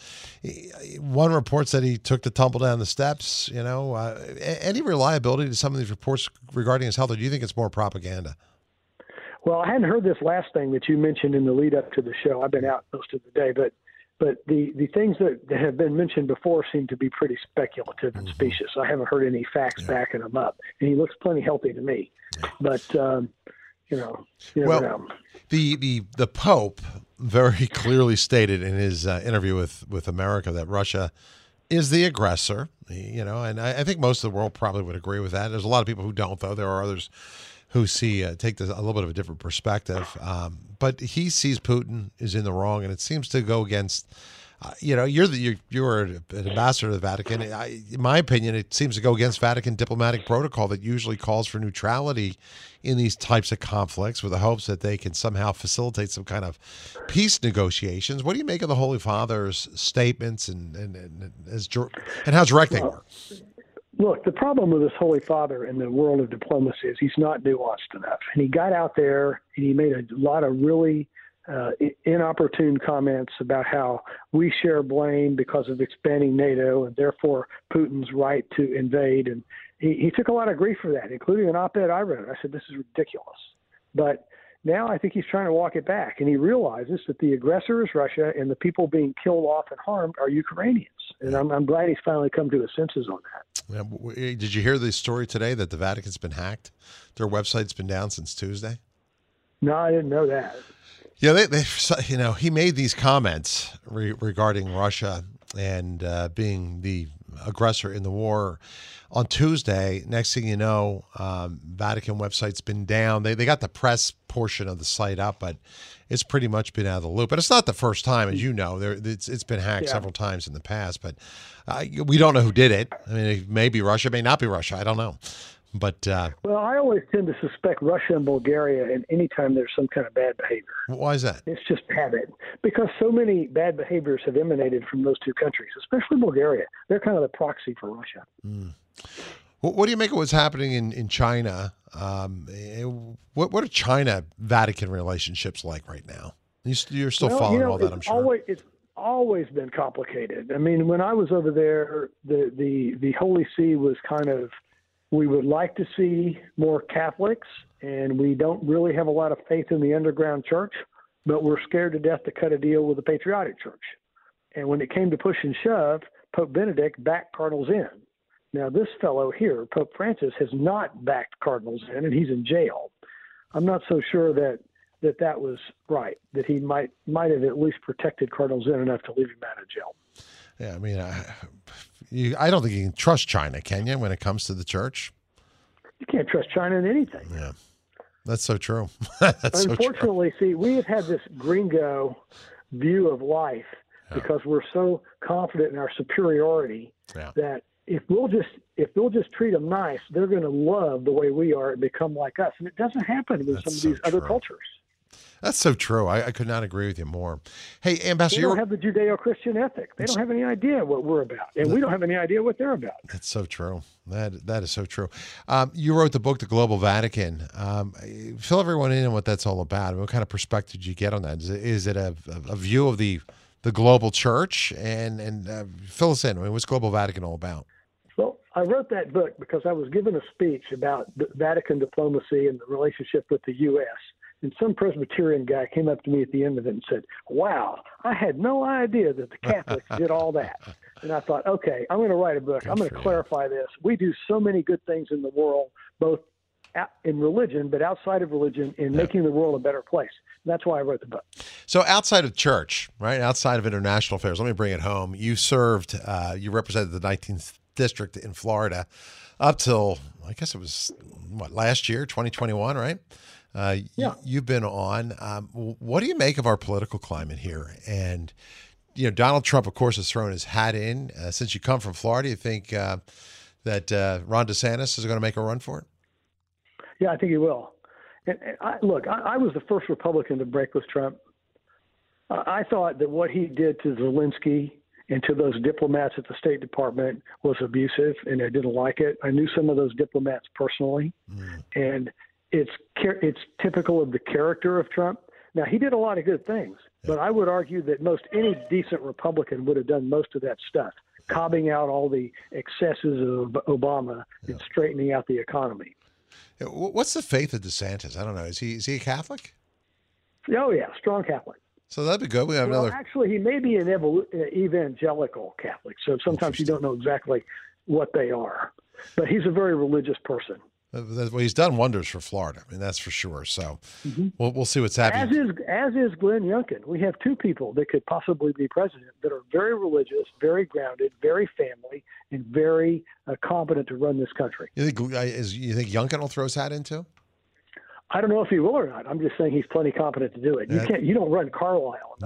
[SPEAKER 4] One report said he took the tumble down the steps. You know, uh, any reliability to some of these reports regarding his health, or do you think it's more propaganda?
[SPEAKER 17] Well, I hadn't heard this last thing that you mentioned in the lead up to the show. I've been out most of the day, but But the, the things that, that have been mentioned before seem to be pretty speculative and specious. I haven't heard any facts yeah. backing him up. And he looks plenty healthy to me. Yeah. But, um, you know, you never
[SPEAKER 4] well,
[SPEAKER 17] know.
[SPEAKER 4] The, the, the Pope very clearly stated in his uh, interview with, with America that Russia is the aggressor, you know, and I, I think most of the world probably would agree with that. There's a lot of people who don't, though. There are others who see uh, take this a little bit of a different perspective. Um, but he sees Putin is in the wrong, and it seems to go against Uh, you know, you're the you're, you're an ambassador to the Vatican. I, in my opinion, it seems to go against Vatican diplomatic protocol that usually calls for neutrality in these types of conflicts, with the hopes that they can somehow facilitate some kind of peace negotiations. What do you make of the Holy Father's statements and and and, as, and how direct they were?
[SPEAKER 17] Look, the problem with this Holy Father in the world of diplomacy is he's not nuanced enough. And he got out there and he made a lot of really uh, inopportune comments about how we share blame because of expanding NATO and therefore Putin's right to invade. And he, he took a lot of grief for that, including an op-ed I wrote. I said, this is ridiculous. But now I think he's trying to walk it back. And he realizes that the aggressor is Russia and the people being killed off and harmed are Ukrainians. And I'm, I'm glad he's finally come to his senses on that.
[SPEAKER 4] Yeah, did you hear the story today that the Vatican's been hacked? Their website's been down since Tuesday.
[SPEAKER 17] No, I didn't know that.
[SPEAKER 4] Yeah, they, they you know, he made these comments re- regarding Russia and uh, being the aggressor in the war on Tuesday. Next thing you know, um, Vatican website's been down. They they got the press portion of the site up, but it's pretty much been out of the loop. But it's not the first time, as you know. There, it's it's been hacked
[SPEAKER 17] Yeah.
[SPEAKER 4] several times in the past, but uh, we don't know who did it. I mean, it may be Russia, it may not be Russia. I don't know. But uh,
[SPEAKER 17] Well, I always tend to suspect Russia and Bulgaria and anytime there's some kind of bad behavior.
[SPEAKER 4] why is that?
[SPEAKER 17] It's just habit. Because so many bad behaviors have emanated from those two countries, especially Bulgaria. They're kind of the proxy for Russia.
[SPEAKER 4] Mm. What, what do you make of what's happening in, in China? Um, eh, what what are China-Vatican relationships like right now? You, you're still
[SPEAKER 17] Well,
[SPEAKER 4] following
[SPEAKER 17] you know,
[SPEAKER 4] all that,
[SPEAKER 17] it's
[SPEAKER 4] I'm sure.
[SPEAKER 17] Always, it's always been complicated. I mean, when I was over there, the, the, the Holy See was kind of, we would like to see more Catholics, and we don't really have a lot of faith in the underground church, but we're scared to death to cut a deal with the Patriotic Church. And when it came to push and shove, Pope Benedict backed Cardinals in. Now, this fellow here, Pope Francis, has not backed Cardinals in, and he's in jail. I'm not so sure that that, that was right, that he might might have at least protected Cardinals in enough to leave him out of jail.
[SPEAKER 4] Yeah, I mean, I, you, I don't think you can trust China, can you, when it comes to the church?
[SPEAKER 17] You can't trust China in anything.
[SPEAKER 4] Yeah, that's so true. That's so true.
[SPEAKER 17] Unfortunately, see, we have had this gringo view of life
[SPEAKER 4] Yeah.
[SPEAKER 17] because we're so confident in our superiority
[SPEAKER 4] Yeah.
[SPEAKER 17] that if we'll just if we'll just treat them nice, they're going to love the way we are and become like us. And it doesn't happen with
[SPEAKER 4] That's
[SPEAKER 17] some of
[SPEAKER 4] so
[SPEAKER 17] these other
[SPEAKER 4] true.
[SPEAKER 17] cultures.
[SPEAKER 4] That's so true. I, I could not agree with you more. Hey,
[SPEAKER 17] They
[SPEAKER 4] Ambassador,
[SPEAKER 17] don't
[SPEAKER 4] you're-
[SPEAKER 17] have the Judeo-Christian ethic. They don't have any idea what we're about, and we don't have any idea what they're about.
[SPEAKER 4] that's so true. That that is so true. Um, you wrote the book, The Global Vatican. Um, fill everyone in on what that's all about. I mean, what kind of perspective did you get on that? Is it, is it a, a view of the the global church? And and uh, fill us in. I mean, what's Global Vatican all about?
[SPEAKER 17] Well, I wrote that book because I was given a speech about the Vatican diplomacy and the relationship with the U S And some Presbyterian guy came up to me at the end of it and said, wow, I had no idea that the Catholics did all that. And I thought, okay, I'm going to write a book. I'm going to clarify this. We do so many good things in the world, both out- in religion, but outside of religion, in making the world a better place. And that's why I wrote the book.
[SPEAKER 4] So outside of church, right, outside of international affairs, let me bring it home. You served, uh, you represented the nineteenth District in Florida up till, I guess it was, what, last year, twenty twenty-one, right? Uh, yeah. You've been on. Um, what do you make of our political climate here? And, you know, Donald Trump, of course, has thrown his hat in. Uh, since you come from Florida, you think uh, that uh, Ron DeSantis is going to make a run for it?
[SPEAKER 17] Yeah, I think he will. And, and I, look, I, I was the first Republican to break with Trump. Uh, I thought that what he did to Zelensky and to those diplomats at the State Department was abusive, and I didn't like it. I knew some of those diplomats personally, mm. and it's it's typical of the character of Trump. Now, he did a lot of good things, yeah. but I would argue that most any decent Republican would have done most of that stuff, cobbing out all the excesses of Obama yeah. and straightening out the economy.
[SPEAKER 4] What's the faith of DeSantis? I don't know. Is he is he a Catholic?
[SPEAKER 17] Oh, yeah, strong Catholic.
[SPEAKER 4] So that'd be good. We have
[SPEAKER 17] well,
[SPEAKER 4] another.
[SPEAKER 17] Actually, he may be an evol- evangelical Catholic, so sometimes you don't know exactly what they are. But he's a very religious person.
[SPEAKER 4] Well, he's done wonders for Florida. I mean, that's for sure. So mm-hmm. we'll we'll see what's happening.
[SPEAKER 17] As is as is Glenn Youngkin. We have two people that could possibly be president that are very religious, very grounded, very family, and very uh, competent to run this country.
[SPEAKER 4] You think is you think Youngkin will throw his hat into?
[SPEAKER 17] I don't know if he will or not. I'm just saying he's plenty competent to do it. You
[SPEAKER 4] that,
[SPEAKER 17] can't. You don't run Carlisle and not
[SPEAKER 4] no,
[SPEAKER 17] be competent.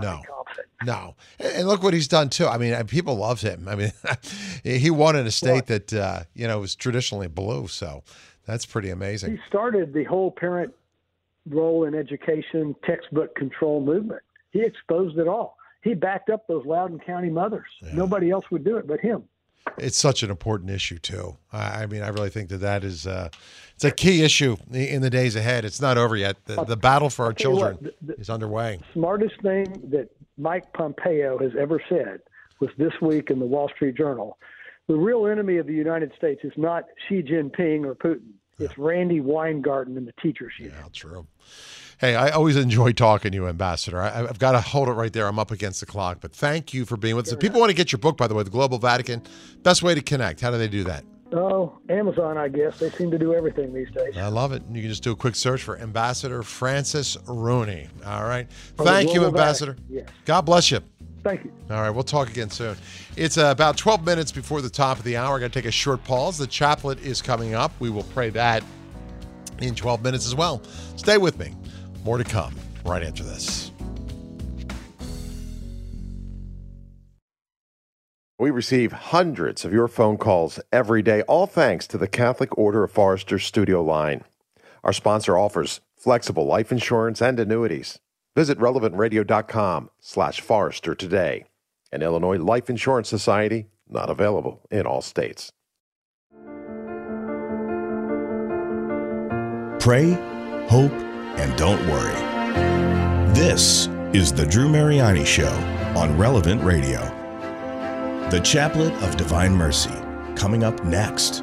[SPEAKER 17] it.
[SPEAKER 4] No. And look what he's done, too. I mean, people love him. I mean, he won in a state that, uh, you know, was traditionally blue. So that's pretty amazing.
[SPEAKER 17] He started the whole parent role in education textbook control movement. He exposed it all. He backed up those Loudoun County mothers. Yeah. Nobody else would do it but him.
[SPEAKER 4] It's such an important issue, too. I mean, I really think that that is uh, it's a key issue in the days ahead. It's not over yet. The, the battle for our children
[SPEAKER 17] what, the, the
[SPEAKER 4] is underway.
[SPEAKER 17] Smartest thing that Mike Pompeo has ever said was this week in the Wall Street Journal. The real enemy of the United States is not Xi Jinping or Putin. It's yeah. Randy Weingarten and the teachers union.
[SPEAKER 4] Yeah, true. Hey, I always enjoy talking to you, Ambassador. I, I've got to hold it right there. I'm up against the clock. But thank you for being with us. If people want to get your book, by the way, The Global Vatican, best way to connect, how do they do that?
[SPEAKER 17] Oh, Amazon, I guess. They seem to do everything these days.
[SPEAKER 4] I love it. You can just do a quick search for Ambassador Francis Rooney. All right. Thank you, Ambassador.
[SPEAKER 17] Yes.
[SPEAKER 4] God bless you.
[SPEAKER 17] Thank you.
[SPEAKER 4] All right. We'll talk again soon. It's uh, about twelve minutes before the top of the hour. We're going to take a short pause. The chaplet is coming up. We will pray that in twelve minutes as well. Stay with me. More to come right after this.
[SPEAKER 14] We receive hundreds of your phone calls every day, all thanks to the Catholic Order of Foresters Studio Line. Our sponsor offers flexible life insurance and annuities. Visit relevantradio.com slash Forester today. An Illinois Life Insurance Society, not available in all states.
[SPEAKER 1] Pray, hope, and don't worry. This is the Drew Mariani Show on Relevant Radio. The Chaplet of Divine Mercy, coming up next.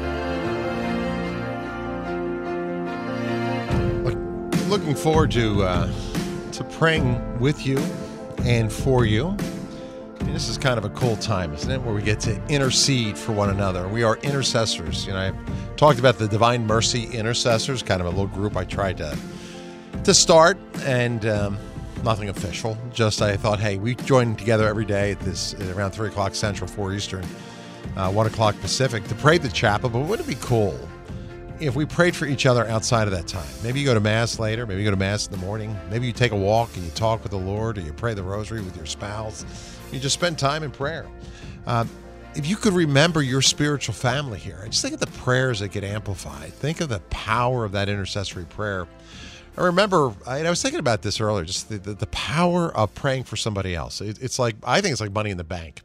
[SPEAKER 4] Looking forward to uh, to praying with you and for you. I mean, this is kind of a cool time, isn't it? Where we get to intercede for one another. We are intercessors. You know, I've talked about the Divine Mercy Intercessors, kind of a little group I tried to to start, and um, nothing official. Just I thought, hey, we join together every day at this at around three o'clock Central, four Eastern, uh, one o'clock Pacific to pray the chapel. But wouldn't it be cool if we prayed for each other outside of that time? Maybe you go to Mass later. Maybe you go to Mass in the morning. Maybe you take a walk and you talk with the Lord, or you pray the rosary with your spouse. You just spend time in prayer. Uh, if you could remember your spiritual family here, just think of the prayers that get amplified. Think of the power of that intercessory prayer. I remember, I, I was thinking about this earlier, just the, the, the power of praying for somebody else. It, it's like, I think it's like money in the bank.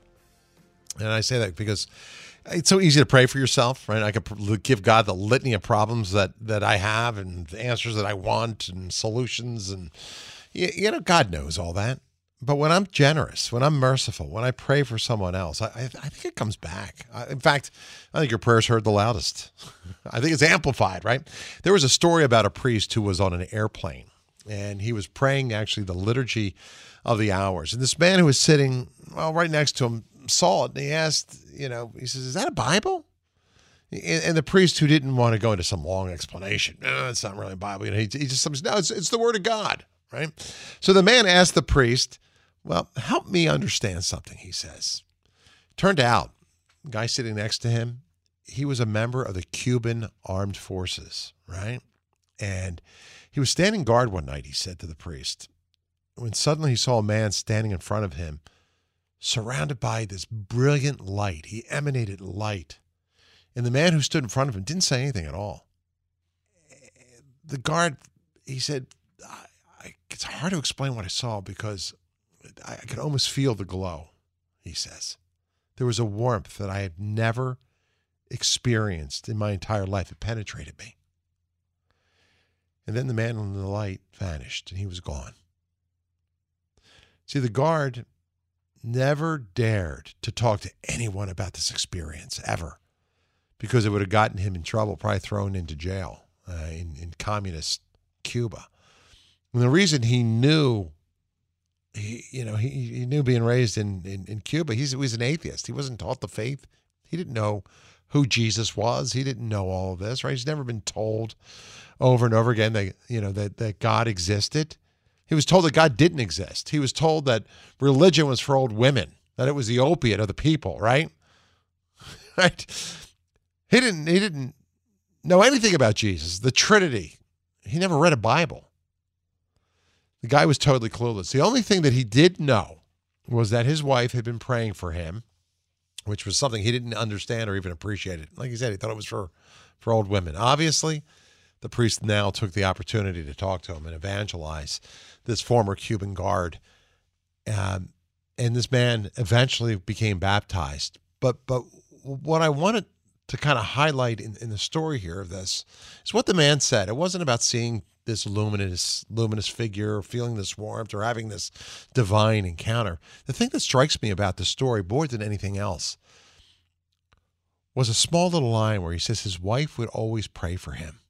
[SPEAKER 4] And I say that because it's so easy to pray for yourself, right? I could give God the litany of problems that, that I have and the answers that I want and solutions. And, you, you know, God knows all that. But when I'm generous, when I'm merciful, when I pray for someone else, I, I, I think it comes back. I, in fact, I think your prayer's heard the loudest. I think it's amplified, right? There was a story about a priest who was on an airplane, and he was praying actually the liturgy of the hours. And this man who was sitting, well, right next to him saw it, and he asked, you know, he says, is that a Bible? And, and the priest, who didn't want to go into some long explanation, no, it's not really a Bible. You know, he, he just says, no, it's, it's the Word of God, right? So the man asked the priest, well, help me understand something, he says. Turned out, the guy sitting next to him, he was a member of the Cuban Armed Forces, right? And he was standing guard one night, he said to the priest, when suddenly he saw a man standing in front of him, surrounded by this brilliant light. He emanated light. And the man who stood in front of him didn't say anything at all. The guard, he said, I, I, it's hard to explain what I saw because I could almost feel the glow, he says. There was a warmth that I had never experienced in my entire life. It penetrated me. And then the man in the light vanished, and he was gone. See, the guard never dared to talk to anyone about this experience, ever, because it would have gotten him in trouble, probably thrown into jail uh, in, in communist Cuba. And the reason he knew He, you know, he, he knew being raised in, in, in Cuba, he's, he was an atheist. He wasn't taught the faith. He didn't know who Jesus was. He didn't know all of this, right? He's never been told over and over again that, you know, that, that God existed. He was told that God didn't exist. He was told that religion was for old women, that it was the opiate of the people, right? Right? He didn't, he didn't know anything about Jesus, the Trinity. He never read a Bible. The guy was totally clueless. The only thing that he did know was that his wife had been praying for him, which was something he didn't understand or even appreciate it. Like he said, he thought it was for, for old women. Obviously, the priest now took the opportunity to talk to him and evangelize this former Cuban guard. Um, and this man eventually became baptized. But but what I wanted to kind of highlight in, in the story here of this is what the man said. It wasn't about seeing this luminous, luminous figure, or feeling this warmth, or having this divine encounter. The thing that strikes me about the story more than anything else was a small little line where he says his wife would always pray for him.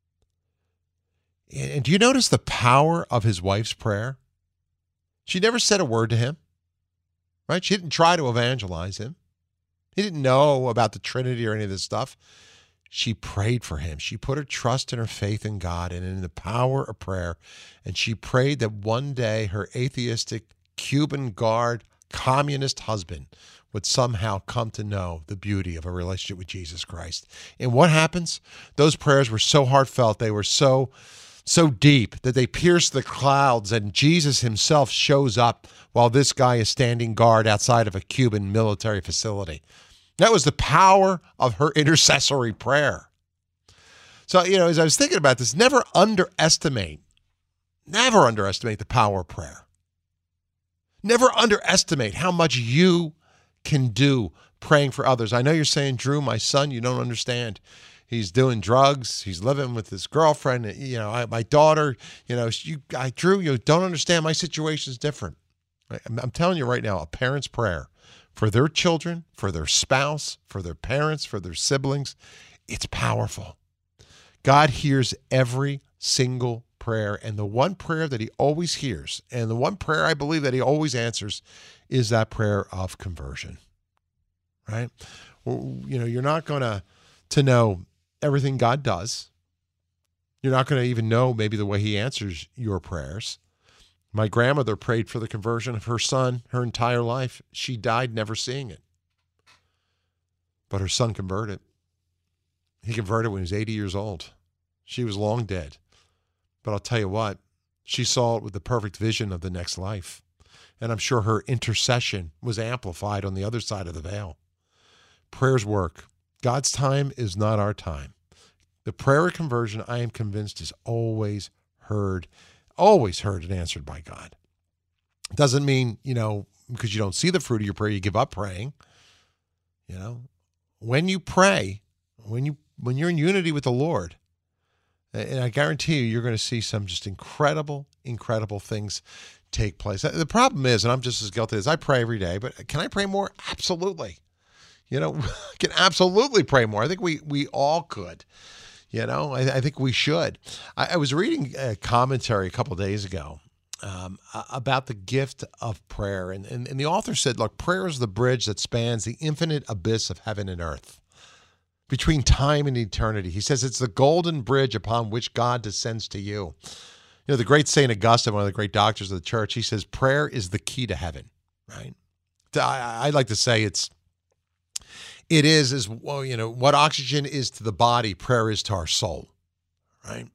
[SPEAKER 4] And do you notice the power of his wife's prayer? She never said a word to him, right? She didn't try to evangelize him. He didn't know about the Trinity or any of this stuff. She prayed for him. She put her trust and her faith in God and in the power of prayer. And she prayed that one day her atheistic Cuban guard communist husband would somehow come to know the beauty of a relationship with Jesus Christ. And what happens? Those prayers were so heartfelt. They were so, so deep that they pierced the clouds, and Jesus himself shows up while this guy is standing guard outside of a Cuban military facility. That was the power of her intercessory prayer. So, you know, as I was thinking about this, never underestimate, never underestimate the power of prayer. Never underestimate how much you can do praying for others. I know you're saying, Drew, my son, you don't understand. He's doing drugs. He's living with his girlfriend. You know, I, my daughter, you know, you, I, Drew, you don't understand. My situation is different. I'm, I'm telling you right now, a parent's prayer for their children, for their spouse, for their parents, for their siblings, it's powerful. God hears every single prayer, and the one prayer that he always hears, and the one prayer I believe that he always answers, is that prayer of conversion, right? Well, you know, you're not going to to know everything God does. You're not going to even know maybe the way he answers your prayers. My grandmother prayed for the conversion of her son her entire life. She died never seeing it. But her son converted. He converted when he was eighty years old. She was long dead. But I'll tell you what, she saw it with the perfect vision of the next life. And I'm sure her intercession was amplified on the other side of the veil. Prayers work. God's time is not our time. The prayer of conversion, I am convinced, is always heard, always heard and answered by God. It doesn't mean, you know, because you don't see the fruit of your prayer, you give up praying. You know, when you pray, when you when you're in unity with the Lord, and I guarantee you, you're going to see some just incredible, incredible things take place. The problem is, and I'm just as guilty as I pray every day, but can I pray more? Absolutely. You know, can absolutely pray more. I think we we all could. You know, I, I think we should. I, I was reading a commentary a couple of days ago um, about the gift of prayer. And, and, and the author said, look, prayer is the bridge that spans the infinite abyss of heaven and earth, between time and eternity. He says it's the golden bridge upon which God descends to you. You know, the great Saint Augustine, one of the great doctors of the church, he says prayer is the key to heaven, right? I, I'd like to say it's, it is, as well, you know, what oxygen is to the body, prayer is to our soul, right?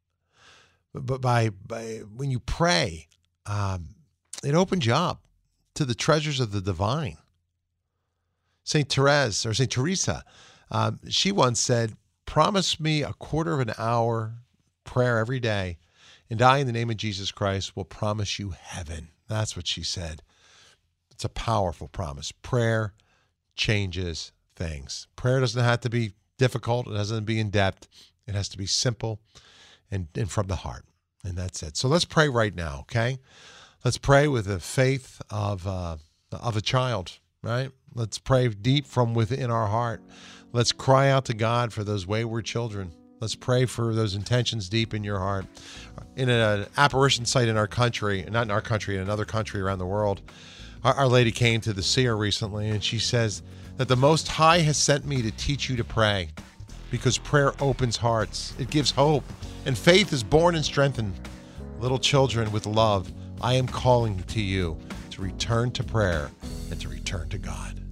[SPEAKER 4] But by, by when you pray, um, it opens you up to the treasures of the divine. Saint Therese, or Saint Teresa, um, she once said, promise me a quarter of an hour prayer every day, and I, in the name of Jesus Christ, will promise you heaven. That's what she said. It's a powerful promise. Prayer changes things. Prayer doesn't have to be difficult. It doesn't have to be in depth. It has to be simple and, and from the heart. And that's it. So let's pray right now, okay? Let's pray with the faith of uh, of a child, right? Let's pray deep from within our heart. Let's cry out to God for those wayward children. Let's pray for those intentions deep in your heart. In an apparition site in our country, not in our country, in another country around the world, our, our lady came to the seer recently, and she says that the Most High has sent me to teach you to pray, because prayer opens hearts. It gives hope, and faith is born and strengthened. Little children, with love, I am calling to you to return to prayer and to return to God.